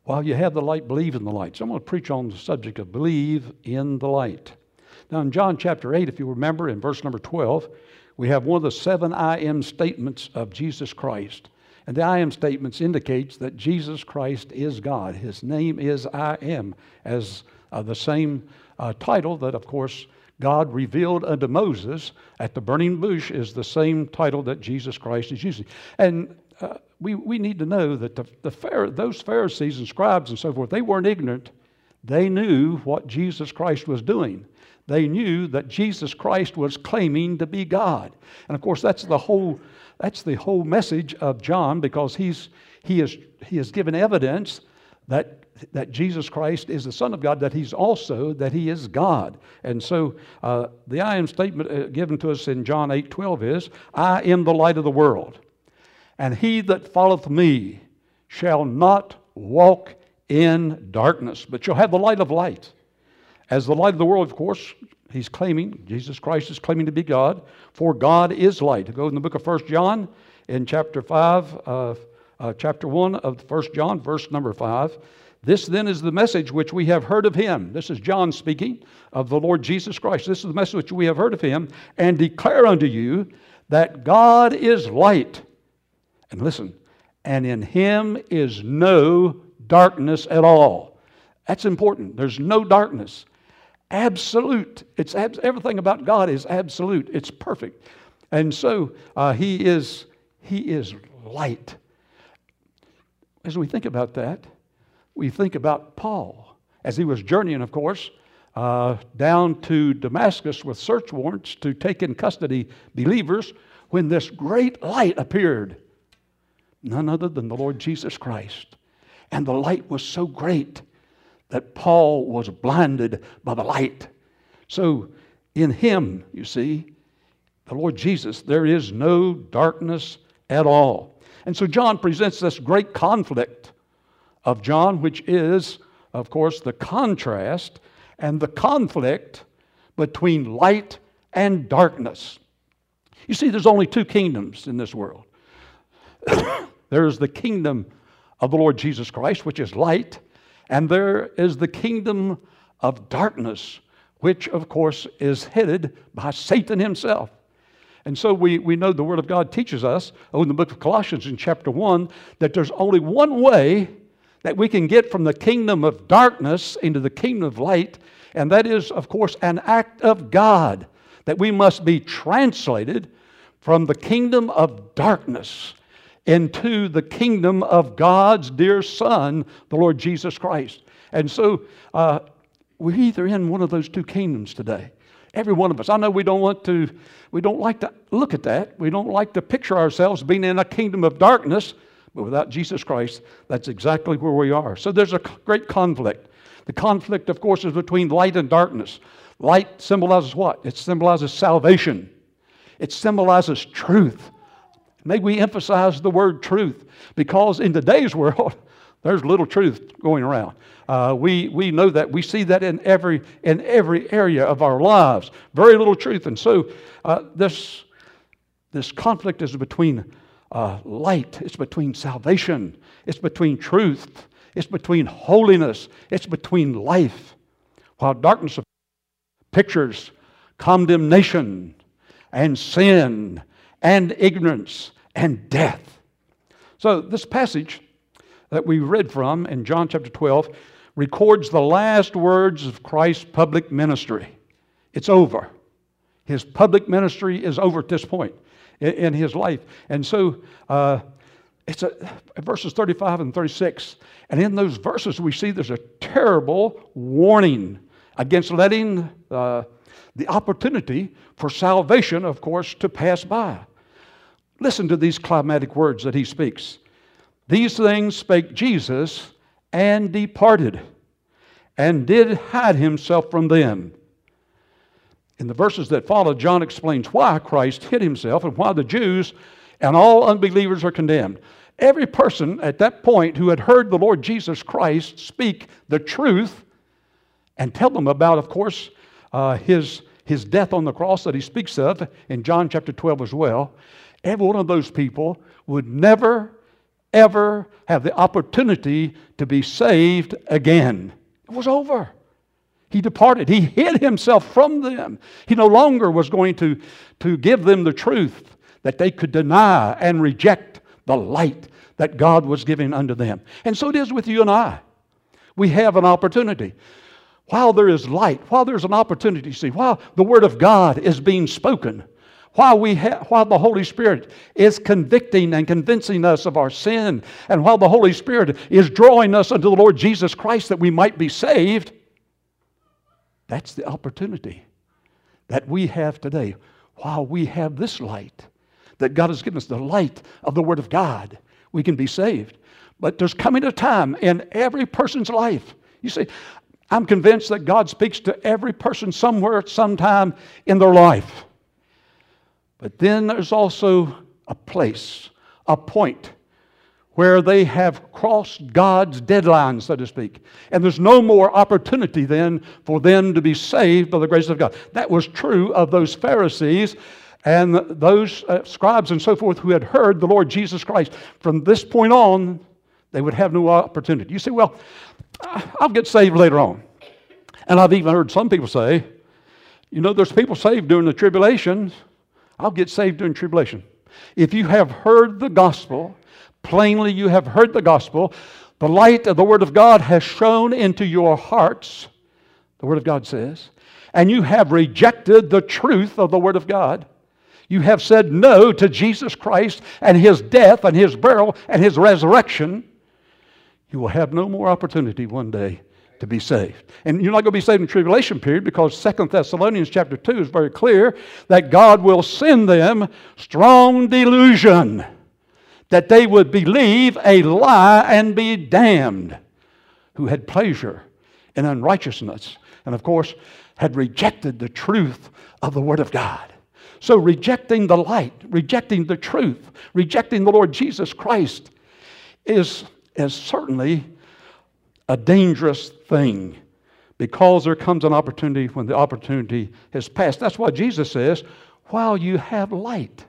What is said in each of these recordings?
While you have the light, believe in the light. So I'm going to preach on the subject of believe in the light. Now in John chapter 8, if you remember, in verse number 12, we have one of the 7 I am statements of Jesus Christ. And the I am statements indicates that Jesus Christ is God. His name is I am, as the same title that, of course, God revealed unto Moses at the burning bush is the same title that Jesus Christ is using. And we need to know that those Pharisees and scribes and so forth, they weren't ignorant. They knew what Jesus Christ was doing. They knew that Jesus Christ was claiming to be God. And of course, that's the whole message of John, because he has given evidence that Jesus Christ is the Son of God, that he is God. And so the I am statement given to us in John 8:12 is, I am the light of the world, and he that followeth me shall not walk in darkness, but shall have the light of light. As the light of the world, of course, Jesus Christ is claiming to be God, for God is light. Go in the book of 1 John, in chapter 1 of 1 John, verse number 5. This then is the message which we have heard of him. This is John speaking of the Lord Jesus Christ. This is the message which we have heard of him, and declare unto you that God is light. And listen, and in him is no darkness at all. That's important. There's no darkness. Absolute. Everything about God is absolute. It's perfect. And so he is light. As we think about that, we think about Paul as he was journeying, of course, down to Damascus with search warrants to take in custody believers, when this great light appeared. None other than the Lord Jesus Christ. And the light was so great that Paul was blinded by the light. So in him, you see, the Lord Jesus, there is no darkness at all. And so John presents this great conflict of John, which is, of course, the contrast and the conflict between light and darkness. You see, there's only 2 kingdoms in this world. There's the kingdom of the Lord Jesus Christ, which is light, and there is the kingdom of darkness, which, of course, is headed by Satan himself. And so we know the Word of God teaches us, in the book of Colossians in chapter 1, that there's only one way that we can get from the kingdom of darkness into the kingdom of light, and that is, of course, an act of God, that we must be translated from the kingdom of darkness into the kingdom of God's dear Son, the Lord Jesus Christ. And so we're either in one of those 2 kingdoms today. Every one of us. I know we don't like to look at that. We don't like to picture ourselves being in a kingdom of darkness, but without Jesus Christ, that's exactly where we are. So there's a great conflict. The conflict, of course, is between light and darkness. Light symbolizes what? It symbolizes salvation. It symbolizes truth. May we emphasize the word truth, because in today's world, there's little truth going around. We know that. We see that in every area of our lives. Very little truth. And so this conflict is between light. It's between salvation. It's between truth. It's between holiness. It's between life. While darkness pictures condemnation and sin and ignorance and death. So this passage that we read from in John chapter 12 records the last words of Christ's public ministry. It's over. His public ministry is over at this point in his life. And so it's verses 35 and 36. And in those verses we see there's a terrible warning against letting the opportunity for salvation, of course, to pass by. Listen to these climatic words that he speaks. These things spake Jesus, and departed, and did hide himself from them. In the verses that follow, John explains why Christ hid himself and why the Jews and all unbelievers are condemned. Every person at that point who had heard the Lord Jesus Christ speak the truth and tell them about, of course, his death on the cross that he speaks of in John chapter 12 as well, every one of those people would never ever have the opportunity to be saved again. It was over. He departed. He hid himself from them. He no longer was going to give them the truth that they could deny and reject the light that God was giving unto them. And so it is with you and I. We have an opportunity. While there is light, while there's an opportunity, see, while the Word of God is being spoken, while the Holy Spirit is convicting and convincing us of our sin, and while the Holy Spirit is drawing us unto the Lord Jesus Christ that we might be saved, that's the opportunity that we have today. While we have this light, that God has given us, the light of the Word of God, we can be saved. But there's coming a time in every person's life. You see, I'm convinced that God speaks to every person somewhere, sometime in their life. But then there's also a place, a point, where they have crossed God's deadline, so to speak. And there's no more opportunity then for them to be saved by the grace of God. That was true of those Pharisees and those scribes and so forth who had heard the Lord Jesus Christ. From this point on, they would have no opportunity. You say, well, I'll get saved later on. And I've even heard some people say, you know, there's people saved during the tribulation. I'll get saved during tribulation. If you have heard the gospel, plainly you have heard the gospel, the light of the Word of God has shone into your hearts, the Word of God says, and you have rejected the truth of the Word of God. You have said no to Jesus Christ and His death and His burial and His resurrection. You will have no more opportunity one day to be saved. And you're not going to be saved in the tribulation period, because 2 Thessalonians chapter 2 is very clear that God will send them strong delusion that they would believe a lie and be damned, who had pleasure in unrighteousness and, of course, had rejected the truth of the Word of God. So rejecting the light, rejecting the truth, rejecting the Lord Jesus Christ is certainly a dangerous thing, because there comes an opportunity when the opportunity has passed. That's why Jesus says, while you have light,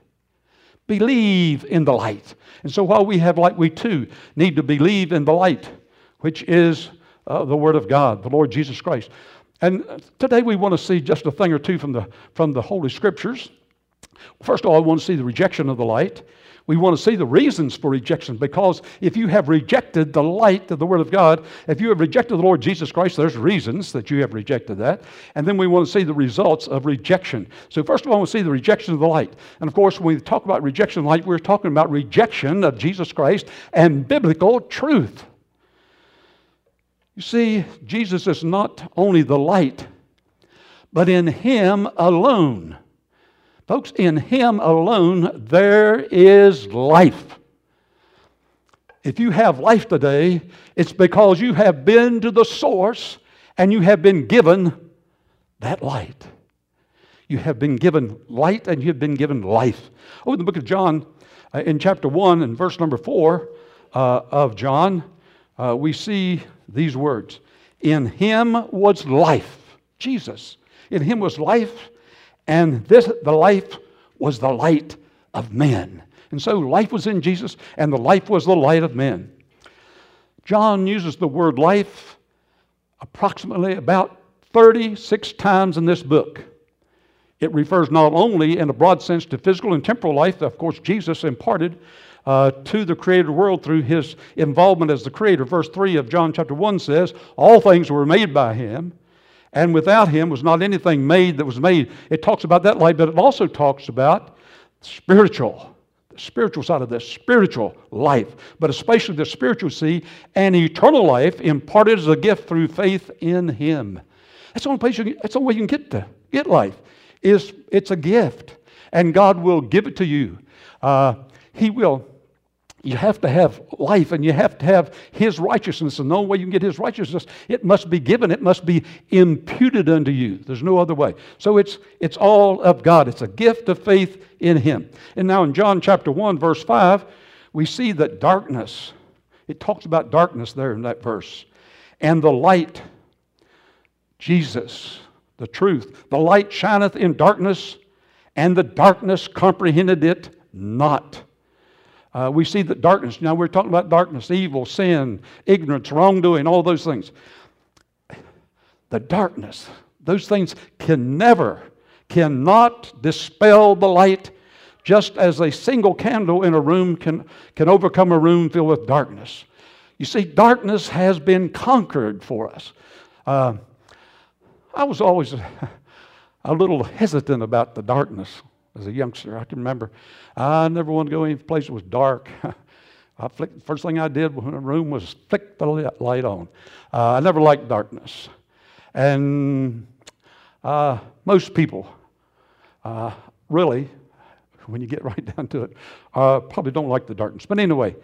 believe in the light. And so while we have light, we too need to believe in the light, which is the Word of God, the Lord Jesus Christ. And today we want to see just a thing or two from the Holy Scriptures. First of all, I want to see the rejection of the light. We want to see the reasons for rejection, because if you have rejected the light of the Word of God, if you have rejected the Lord Jesus Christ, there's reasons that you have rejected that. And then we want to see the results of rejection. So first of all, we'll see the rejection of the light. And of course, when we talk about rejection of the light, we're talking about rejection of Jesus Christ and biblical truth. You see, Jesus is not only the light, but in Him alone. Folks, in Him alone there is life. If you have life today, it's because you have been to the source and you have been given that light. You have been given light and you have been given life. Over in the book of John, in chapter 1 and verse number 4 of John, we see these words. In Him was life, Jesus. In Him was life, and the life was the light of men. And so life was in Jesus, and the life was the light of men. John uses the word life approximately about 36 times in this book. It refers not only in a broad sense to physical and temporal life that, of course, Jesus imparted to the created world through His involvement as the Creator. Verse 3 of John chapter 1 says, all things were made by Him, and without Him was not anything made that was made. It talks about that light, but it also talks about the spiritual side of this, spiritual life, but especially the spiritual and eternal life imparted as a gift through faith in Him. That's the only place that's the only way you can get life. It's a gift, and God will give it to you. He will. You have to have life, and you have to have His righteousness. And the only way you can get His righteousness, it must be given. It must be imputed unto you. There's no other way. So it's all of God. It's a gift of faith in Him. And now in John chapter 1, verse 5, we see that darkness, it talks about darkness there in that verse. And the light, Jesus, the truth, the light shineth in darkness, and the darkness comprehended it not. We see that darkness, now we're talking about darkness, evil, sin, ignorance, wrongdoing, all those things. The darkness, those things cannot dispel the light, just as a single candle in a room can overcome a room filled with darkness. You see, darkness has been conquered for us. I was always a little hesitant about the darkness as a youngster. I can remember I never wanted to go any place that was dark. First thing I did when a room was flick the light on. I never liked darkness. And most people, really, when you get right down to it, probably don't like the darkness. But anyway,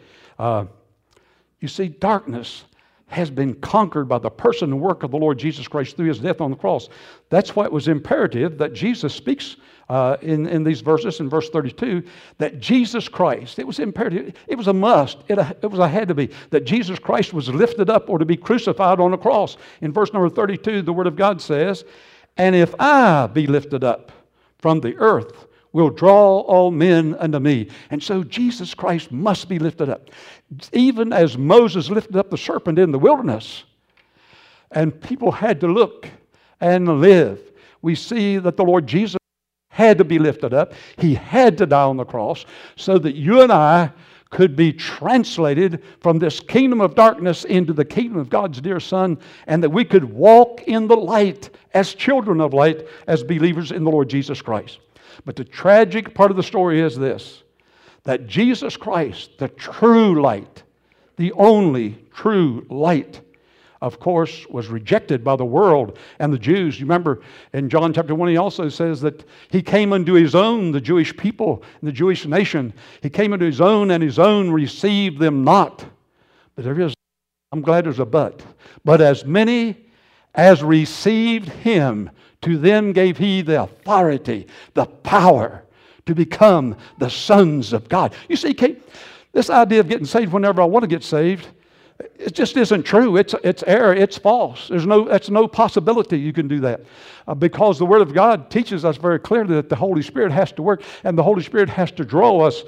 you see, darkness has been conquered by the person and work of the Lord Jesus Christ through His death on the cross. That's why it was imperative that Jesus speaks in these verses, in verse 32, that Jesus Christ, it was imperative, it was a must, it had to be, that Jesus Christ was lifted up or to be crucified on a cross. In verse number 32, the Word of God says, "And if I be lifted up from the earth, will draw all men unto me." And so Jesus Christ must be lifted up. Even as Moses lifted up the serpent in the wilderness, and people had to look and live, we see that the Lord Jesus had to be lifted up. He had to die on the cross so that you and I could be translated from this kingdom of darkness into the kingdom of God's dear Son, and that we could walk in the light as children of light, as believers in the Lord Jesus Christ. But the tragic part of the story is this, that Jesus Christ, the true light, the only true light, of course, was rejected by the world and the Jews. You remember in John chapter 1, he also says that He came unto His own, the Jewish people, and the Jewish nation. He came unto His own, and His own received them not. But there is, I'm glad there's a but. But as many as received Him, to them gave He the authority, the power to become the sons of God. You see, Kate, this idea of getting saved whenever I want to get saved, it just isn't true. It's error. It's false. That's no possibility you can do that. Because the Word of God teaches us very clearly that the Holy Spirit has to work, and the Holy Spirit has to draw us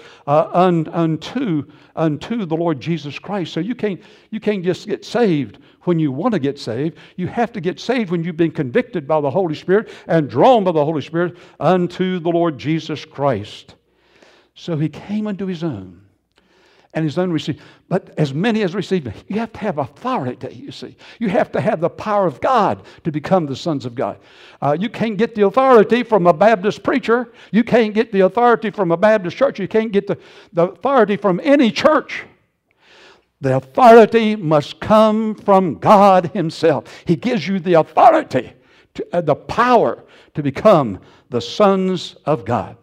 unto the Lord Jesus Christ. So you can't just get saved when you want to get saved. You have to get saved when you've been convicted by the Holy Spirit and drawn by the Holy Spirit unto the Lord Jesus Christ. So He came unto His own, and His own received. But as many as received Him, you have to have authority, you see. You have to have the power of God to become the sons of God. You can't get the authority from a Baptist preacher. You can't get the authority from a Baptist church. You can't get the authority from any church. The authority must come from God Himself. He gives you the authority, the power to become the sons of God.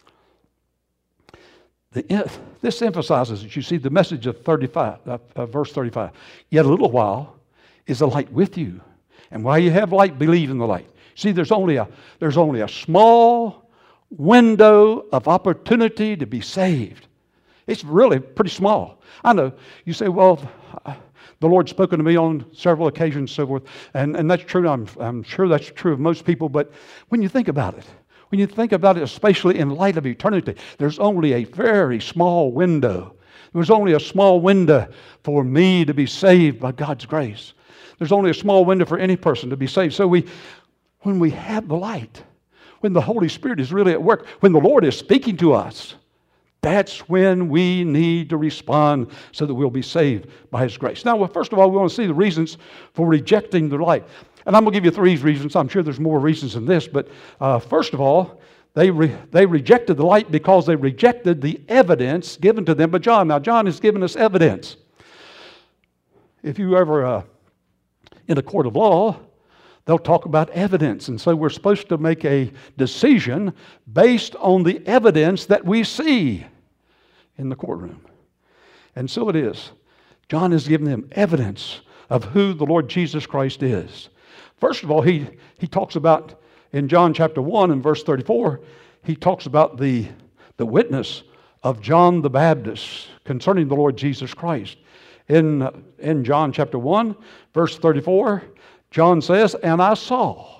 This emphasizes, you see, the message of verse 35. Yet a little while is the light with you. And while you have light, believe in the light. See, there's only a small window of opportunity to be saved. It's really pretty small. I know. You say, well, the Lord's spoken to me on several occasions, so forth, and that's true. I'm sure that's true of most people. But when you think about it, especially in light of eternity, there's only a very small window. There's only a small window for me to be saved by God's grace. There's only a small window for any person to be saved. So when we have the light, when the Holy Spirit is really at work, when the Lord is speaking to us, that's when we need to respond so that we'll be saved by His grace. Now, first of all, we want to see the reasons for rejecting the light. And I'm going to give you 3 reasons. I'm sure there's more reasons than this. But first of all, they rejected the light because they rejected the evidence given to them by John. Now, John has given us evidence. If you ever in a court of law, they'll talk about evidence. And so we're supposed to make a decision based on the evidence that we see in the courtroom. And so it is. John has given them evidence of who the Lord Jesus Christ is. First of all, he talks about, in John chapter 1 and verse 34, he talks about the witness of John the Baptist concerning the Lord Jesus Christ. In John chapter 1, verse 34, John says, "And I saw."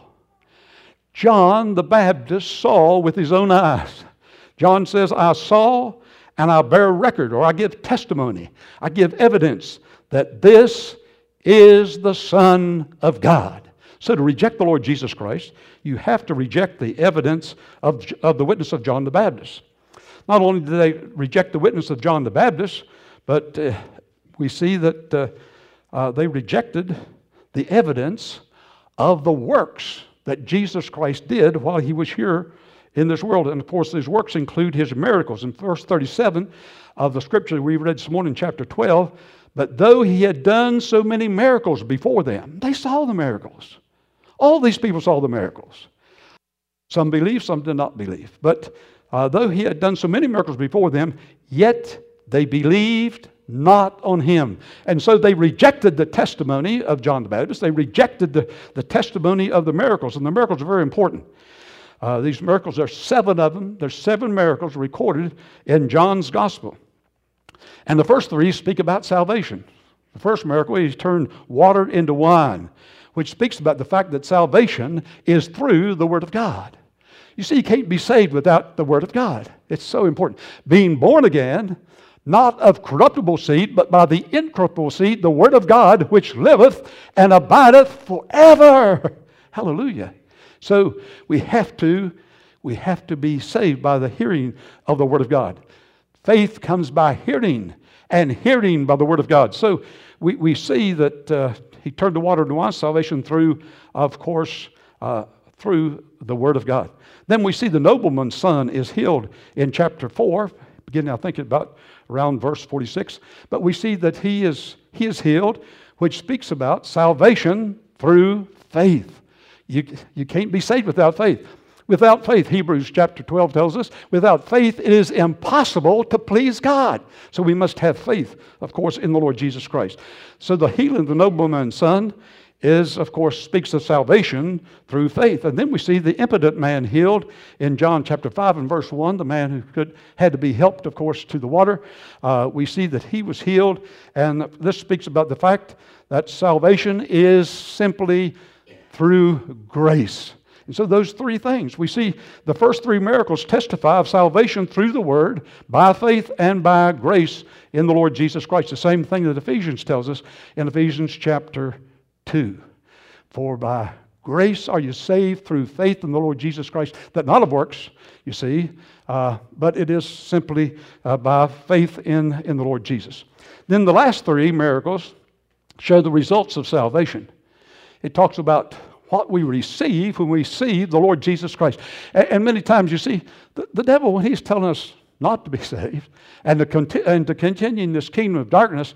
John the Baptist saw with his own eyes. John says, "I saw and I bear record, or I give testimony, I give evidence that this is the Son of God. So to reject the Lord Jesus Christ, you have to reject the evidence of the witness of John the Baptist. Not only did they reject the witness of John the Baptist, but we see that they rejected the evidence of the works that Jesus Christ did while he was here in this world. And of course, these works include his miracles. In verse 37 of the scripture we read this morning, chapter 12, but though he had done so many miracles before them, they saw the miracles. All these people saw the miracles. Some believed, some did not believe. But though he had done so many miracles before them, yet they believed not on him. And so they rejected the testimony of John the Baptist. They rejected the testimony of the miracles. And the miracles are very important. These miracles, there are 7 of them. There's 7 miracles recorded in John's gospel. And the first 3 speak about salvation. The first miracle, he turned water into wine, which speaks about the fact that salvation is through the Word of God. You see, you can't be saved without the Word of God. It's so important. Being born again, not of corruptible seed, but by the incorruptible seed, the Word of God, which liveth and abideth forever. Hallelujah. So we have to be saved by the hearing of the Word of God. Faith comes by hearing, and hearing by the Word of God. So we see that he turned the water into wine, salvation through, of course, through the Word of God. Then we see the nobleman's son is healed in chapter 4, beginning, I think, about around verse 46. But we see that he is healed, which speaks about salvation through faith. You can't be saved without faith. Without faith, Hebrews chapter 12 tells us, without faith it is impossible to please God. So we must have faith, of course, in the Lord Jesus Christ. So the healing of the nobleman's son is, of course, speaks of salvation through faith. And then we see the impotent man healed in John chapter 5 and verse 1, the man who had to be helped, of course, to the water. We see that he was healed, and this speaks about the fact that salvation is simply through grace. And so those 3 things, we see the first 3 miracles testify of salvation through the Word, by faith and by grace in the Lord Jesus Christ. The same thing that Ephesians tells us in Ephesians chapter 2. For by grace are you saved through faith in the Lord Jesus Christ, that not of works, you see, but it is simply by faith in the Lord Jesus. Then the last 3 miracles show the results of salvation. It talks about what we receive when we see the Lord Jesus Christ. And many times, you see, the devil, when he's telling us not to be saved and to continue in this kingdom of darkness,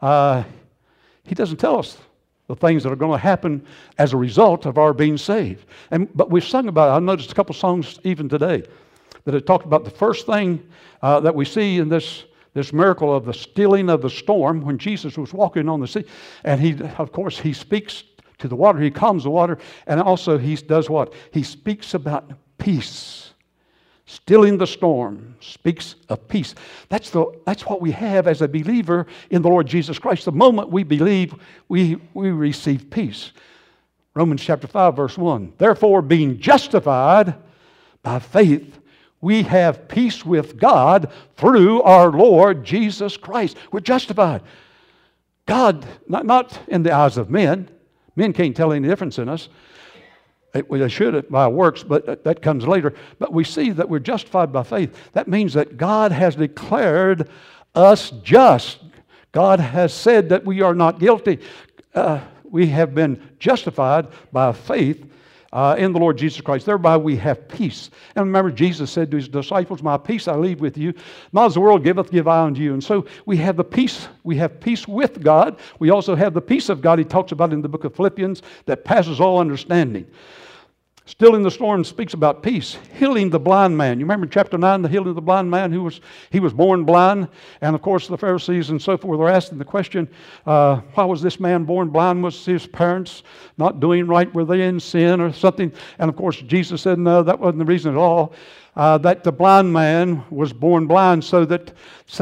he doesn't tell us the things that are going to happen as a result of our being saved. But we've sung about it. I noticed a couple songs even today that have talked about the first thing that we see in this miracle of the stilling of the storm when Jesus was walking on the sea. And he speaks to the water. He calms the water. And also he does what? He speaks about peace. Stilling the storm speaks of peace. That's what we have as a believer in the Lord Jesus Christ. The moment we believe, we receive peace. Romans chapter 5, verse 1. Therefore, being justified by faith, we have peace with God through our Lord Jesus Christ. We're justified. God, not in the eyes of men. Men can't tell any difference in us. They should by works, but that comes later. But we see that we're justified by faith. That means that God has declared us just. God has said that we are not guilty. We have been justified by faith in the Lord Jesus Christ. Thereby we have peace. And remember, Jesus said to his disciples, my peace I leave with you. Not as the world giveth, give I unto you. And so we have the peace. We have peace with God. We also have the peace of God he talks about in the book of Philippians that passes all understanding. Still in the storm speaks about peace. Healing the blind man. You remember in chapter 9, the healing of the blind man he was born blind. And of course the Pharisees and so forth were asking the question, why was this man born blind? Was his parents not doing right? Were they in sin or something? And of course Jesus said, no, that wasn't the reason at all. That the blind man was born blind so that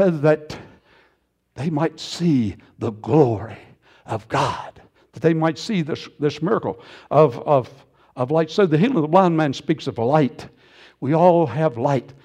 they might see the glory of God. That they might see this miracle of light. So the healing of the blind man speaks of light. We all have light.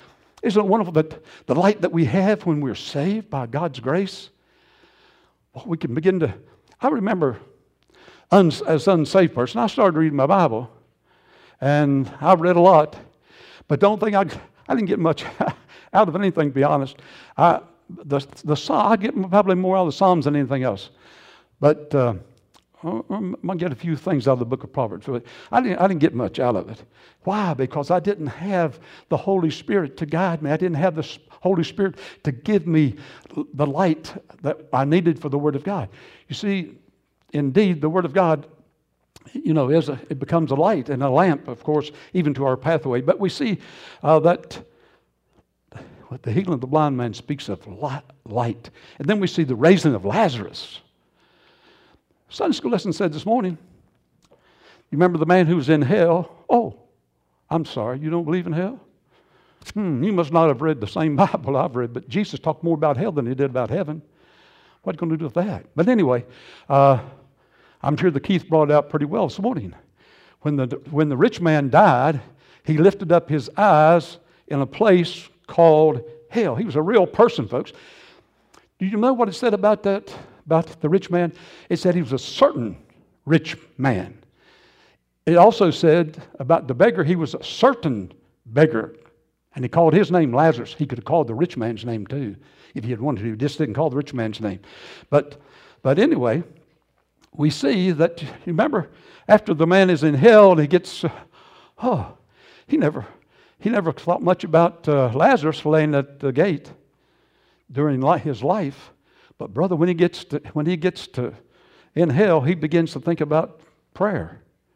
Isn't it wonderful that the light that we have when we're saved by God's grace? Well, we can begin to... I remember as an unsaved person, I started reading my Bible, and I read a lot, but don't think I didn't get much out of anything, to be honest. I get probably more out of the Psalms than anything else. But I might get a few things out of the book of Proverbs. But I didn't get much out of it. Why? Because I didn't have the Holy Spirit to guide me. I didn't have the Holy Spirit to give me the light that I needed for the Word of God. You see, indeed, the Word of God, it becomes a light and a lamp, of course, even to our pathway. But we see that the healing of the blind man speaks of light. And then we see the raising of Lazarus. Sunday school lesson said this morning, you remember the man who was in hell? Oh, I'm sorry, you don't believe in hell? You must not have read the same Bible I've read, but Jesus talked more about hell than he did about heaven. What are you going to do with that? But anyway, I'm sure the Keith brought it out pretty well this morning. When the rich man died, he lifted up his eyes in a place called hell. He was a real person, folks. Do you know what it said about that? About the rich man? It said he was a certain rich man. It also said about the beggar, he was a certain beggar. And he called his name Lazarus. He could have called the rich man's name too, if he had wanted to. He just didn't call the rich man's name. But anyway, we see that, you remember, after the man is in hell and he gets, he never thought much about Lazarus laying at the gate during his life. But brother, when he gets to in hell, he begins to think about prayer.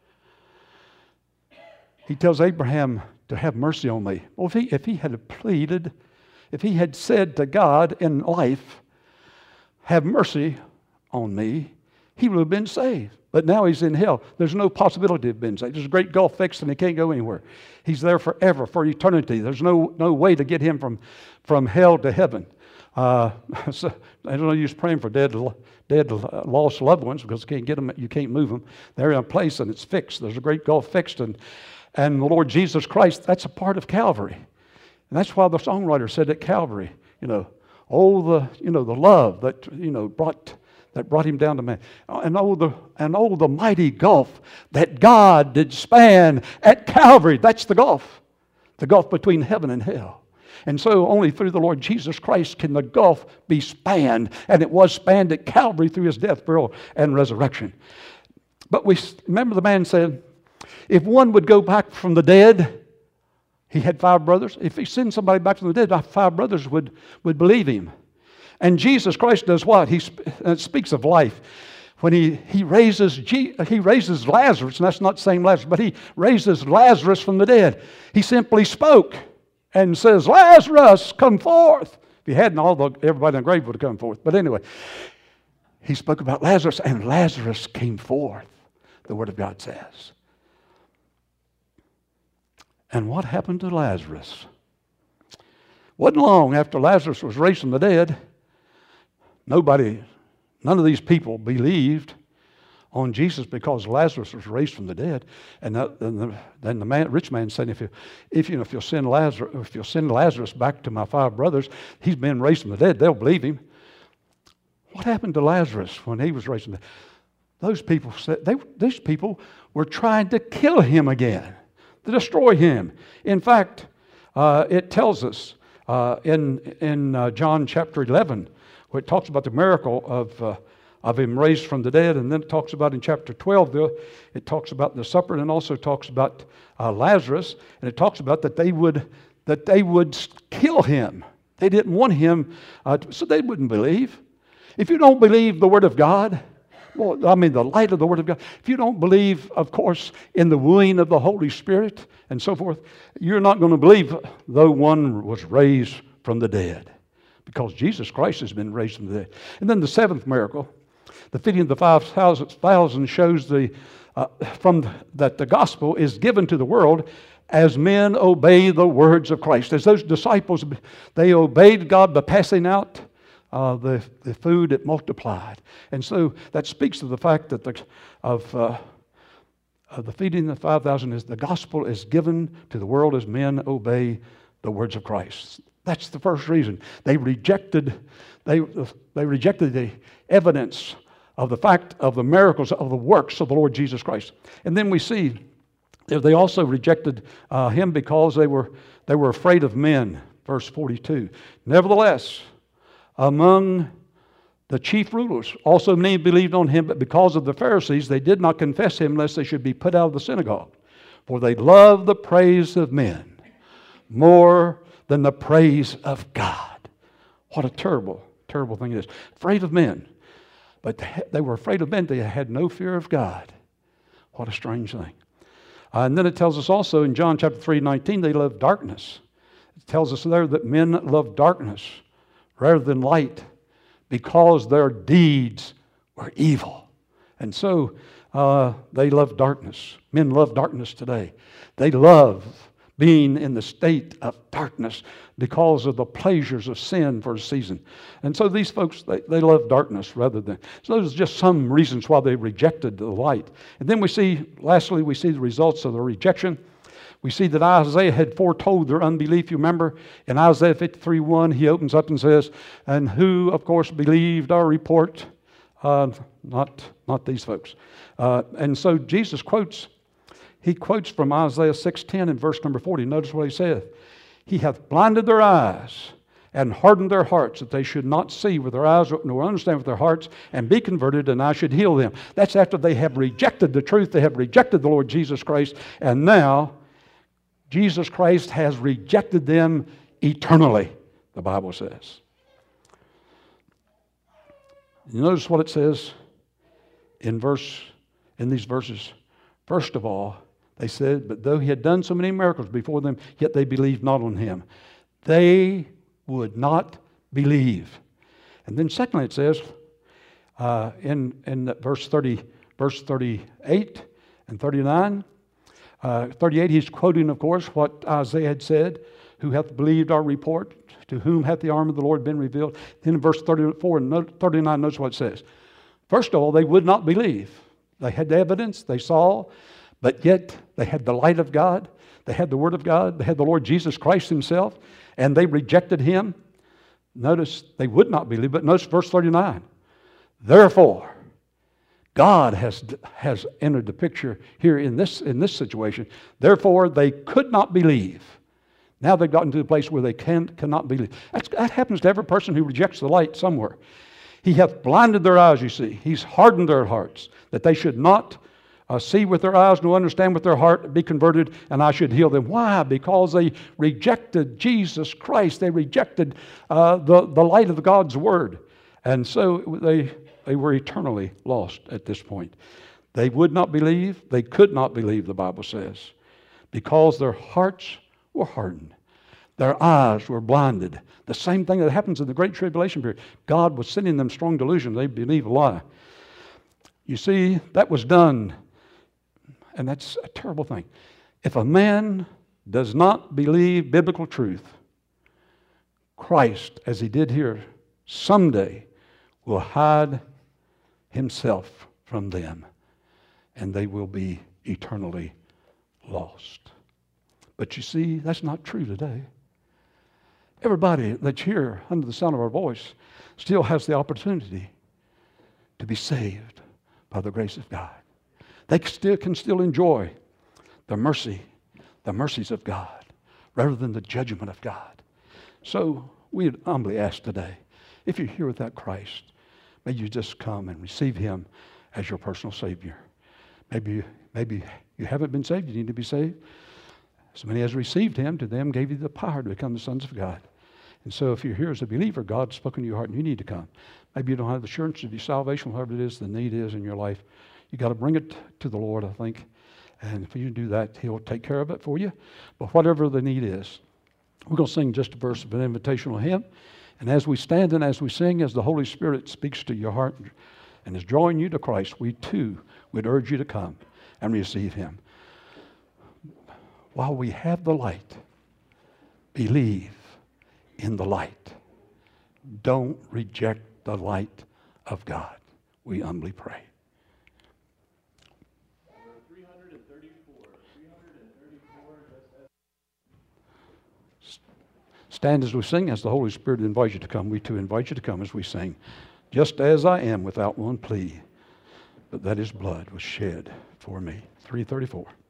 He tells Abraham to have mercy on me. Well, if he had pleaded, if he had said to God in life, have mercy on me, he would have been saved. But now he's in hell. There's no possibility of being saved. There's a great gulf fixed and he can't go anywhere. He's there forever, for eternity. There's no way to get him from hell to heaven. So I don't know, use praying for dead, lost loved ones, because you can't get them, you can't move them. They're in a place and it's fixed. There's a great gulf fixed, and the Lord Jesus Christ, that's a part of Calvary, and that's why the songwriter said at Calvary, the love that brought him down to man, and the mighty gulf that God did span at Calvary. That's the gulf between heaven and hell. And so only through the Lord Jesus Christ can the gulf be spanned. And it was spanned at Calvary through his death, burial, and resurrection. But we remember the man said, if one would go back from the dead, he had 5 brothers. If he sent somebody back from the dead, 5 brothers would believe him. And Jesus Christ does what? He speaks of life. When he raises Lazarus, and that's not the same Lazarus, but he raises Lazarus from the dead. He simply spoke and says, Lazarus, come forth. If he hadn't, everybody in the grave would have come forth. But anyway, he spoke about Lazarus, and Lazarus came forth, the Word of God says. And what happened to Lazarus? Wasn't long after Lazarus was raised from the dead, none of these people believed on Jesus because Lazarus was raised from the dead. And then the rich man said, if you'll send Lazarus back to my 5 brothers, he's been raised from the dead, they'll believe him. What happened to Lazarus when he was raised from the dead? These people were trying to kill him again, to destroy him. In fact, it tells us in John chapter 11, where it talks about the miracle of him raised from the dead, and then it talks about in chapter 12, it talks about the supper, and also talks about Lazarus, and it talks about that they would kill him. They didn't want him, so they wouldn't believe. If you don't believe the Word of God, the light of the Word of God, if you don't believe, of course, in the wooing of the Holy Spirit and so forth, you're not going to believe though one was raised from the dead, because Jesus Christ has been raised from the dead. And then the 7th miracle, the feeding of the 5,000, shows that the gospel is given to the world as men obey the words of Christ. As those disciples, they obeyed God by passing out the food, it multiplied. And so that speaks to the fact that the feeding of the 5,000 is the gospel is given to the world as men obey the words of Christ. That's the first reason. They rejected the evidence of the fact of the miracles of the works of the Lord Jesus Christ. And then we see they also rejected him because they were afraid of men. Verse 42. Nevertheless, among the chief rulers also many believed on him, but because of the Pharisees they did not confess him, lest they should be put out of the synagogue. For they loved the praise of men more than the praise of God. What a terrible, terrible thing it is. Afraid of men. But they were afraid of men. They had no fear of God. What a strange thing. And then it tells us also in John chapter 3:19, they loved darkness. It tells us there that men love darkness rather than light because their deeds were evil. And so they love darkness. Men love darkness today. They love being in the state of darkness because of the pleasures of sin for a season. And so these folks, they love darkness rather than... So those are just some reasons why they rejected the light. And then lastly, we see the results of the rejection. We see that Isaiah had foretold their unbelief. You remember in Isaiah 53:1, he opens up and says, and who, of course, believed our report? Not these folks. And so Jesus quotes from Isaiah 6:10 in verse number 40. Notice what he says. He hath blinded their eyes and hardened their hearts, that they should not see with their eyes nor understand with their hearts and be converted, and I should heal them. That's after they have rejected the truth. They have rejected the Lord Jesus Christ. And now Jesus Christ has rejected them eternally, the Bible says. You notice what it says in these verses. First of all, they said, but though he had done so many miracles before them, yet they believed not on him. They would not believe. And then secondly, it says in verse 38 and 39, 38, he's quoting, of course, what Isaiah had said, who hath believed our report, to whom hath the arm of the Lord been revealed. Then in verse 34 and 39, notice what it says. First of all, they would not believe. They had the evidence, they saw, but yet they had the light of God, they had the Word of God, they had the Lord Jesus Christ himself, and they rejected him. Notice they would not believe, but notice verse 39. Therefore, God has entered the picture here in this situation. Therefore, they could not believe. Now they've gotten to the place where they cannot believe. That happens to every person who rejects the light somewhere. He hath blinded their eyes, you see. He's hardened their hearts, that they should not see with their eyes, nor understand with their heart, be converted, and I should heal them. Why? Because they rejected Jesus Christ. They rejected the light of God's Word. And so they were eternally lost at this point. They would not believe. They could not believe, the Bible says, because their hearts were hardened. Their eyes were blinded. The same thing that happens in the Great Tribulation period. God was sending them strong delusion. They believe a lie. You see, that was done, and that's a terrible thing. If a man does not believe biblical truth, Christ, as he did here, someday will hide himself from them, and they will be eternally lost. But you see, that's not true today. Everybody that's here under the sound of our voice still has the opportunity to be saved by the grace of God. They can still enjoy the mercies of God, rather than the judgment of God. So we humbly ask today, if you're here without Christ, may you just come and receive him as your personal Savior. Maybe you haven't been saved, you need to be saved. As many as received him, to them gave you the power to become the sons of God. And so if you're here as a believer, God's spoken to your heart and you need to come. Maybe you don't have the assurance of your salvation, whatever it is the need is in your life. You got to bring it to the Lord, I think. And if you do that, he'll take care of it for you. But whatever the need is, we're going to sing just a verse of an invitational hymn. And as we stand and as we sing, as the Holy Spirit speaks to your heart and is drawing you to Christ, we too would urge you to come and receive him. While we have the light, believe in the light. Don't reject the light of God. We humbly pray. Stand as we sing, as the Holy Spirit invites you to come. We too invite you to come as we sing. Just as I am without one plea, but that his blood was shed for me. 334.